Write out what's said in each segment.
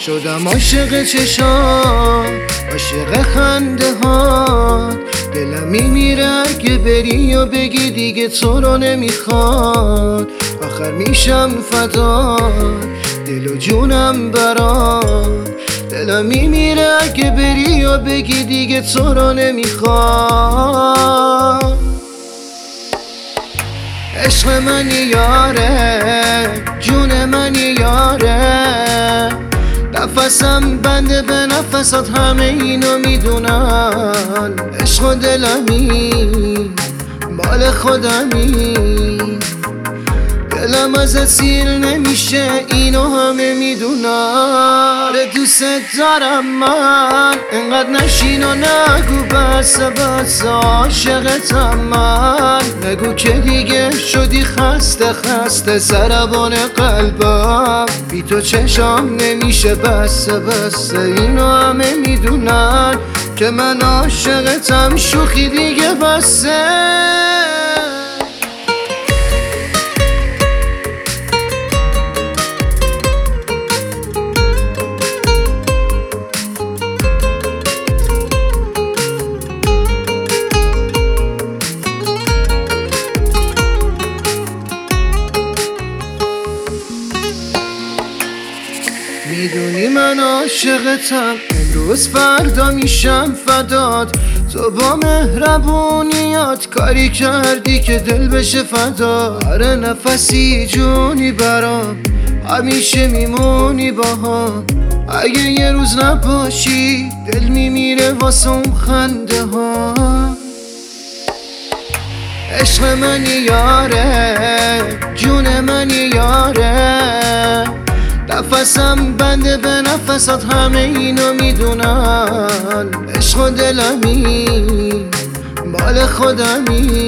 شدم عاشق چشام، عاشق خنده ها. دلم میمیره اگه بری و بگی دیگه تو رو نمیخواد. آخر میشم فدا دل و جونم برات. دلم میمیره اگه بری و بگی دیگه تو رو نمیخواد. عشق منی یاره، جون منی یاره. نفسم بنده به نفسات، همه اینو میدونن. عشق و دلمی مال خودمی، دلم ازت سیر نمیشه، اینو همه میدونن. دوست دارم من، انقدر نشین و نگو بس بس عاشقتم من. نگو که دیگه شدی خسته خسته ضربان قلبم. بی تو چشام نمیشه بس بس، اینو همه میدونن که من عاشقتم. شوخی دیگه بسه. میدونی من عاشقتم، امروز فردا میشم فدات. تو با مهربونیات کاری کردی که دل بشه فدا. هر نفسی جونی برام، همیشه میمونی باهم. اگه یه روز نباشی دل میمیره واسه اون خنده ها. عشق منی یاره، جون منی یاره. نفسم بنده به نفسات، همه اینو میدونن. عشق و دلمی مال خودمی،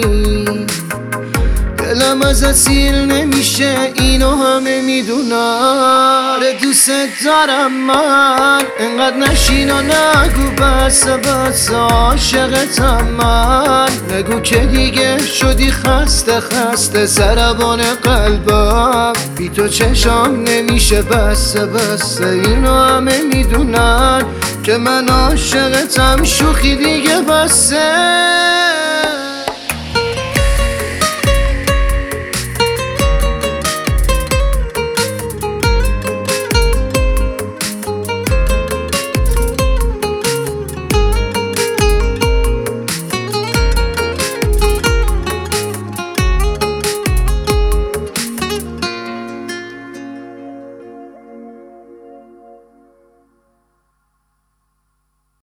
دلم ازت سیر نمیشه، اینو همه میدونن. دوست دارم من، انقدر نشین و نگو بس بس عاشقتم من. نگو که دیگه شدی خسته خسته ضربان قلبم. بی تو چشام نمیشه بس بس، اینو همه میدونن که من عاشقتم. شوخی دیگه بسه.